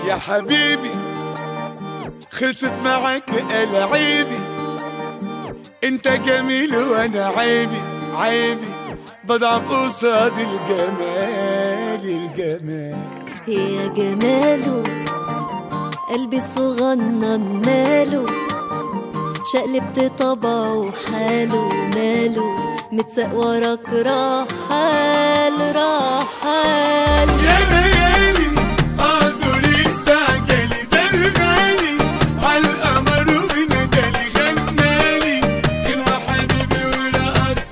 يا حبيبي خلصت معك العيبي، انت جميل وانا عيبي عيبي، بضعف قصاد الجمال الجمال. يا جماله قلبي صغنن ماله، شقلبت طبعه حاله ماله، متساق وراك رحال رحال. يا ليالي اعذري استعجلي، ده الغالي عالقمر وندالي غنالي، غنوة حبيبي ورقصت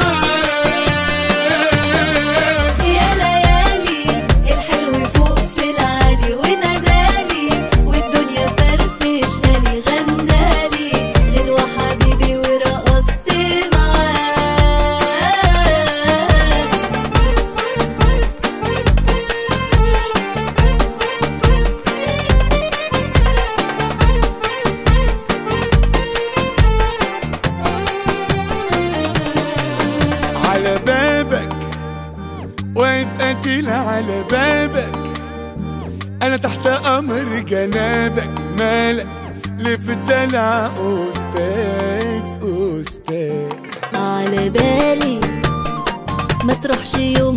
معاه. يا ليالي الحلو فوق في العالي ونادالي، والدنيا فرفشهالي غنالي، غنوة حبيبي ورقصت معاه. على بابك واقف قتيل على بابك، انا تحت امر جنابك، مالك ليه في الدلع استاذ استاذ. على بالي ما تروحش يوم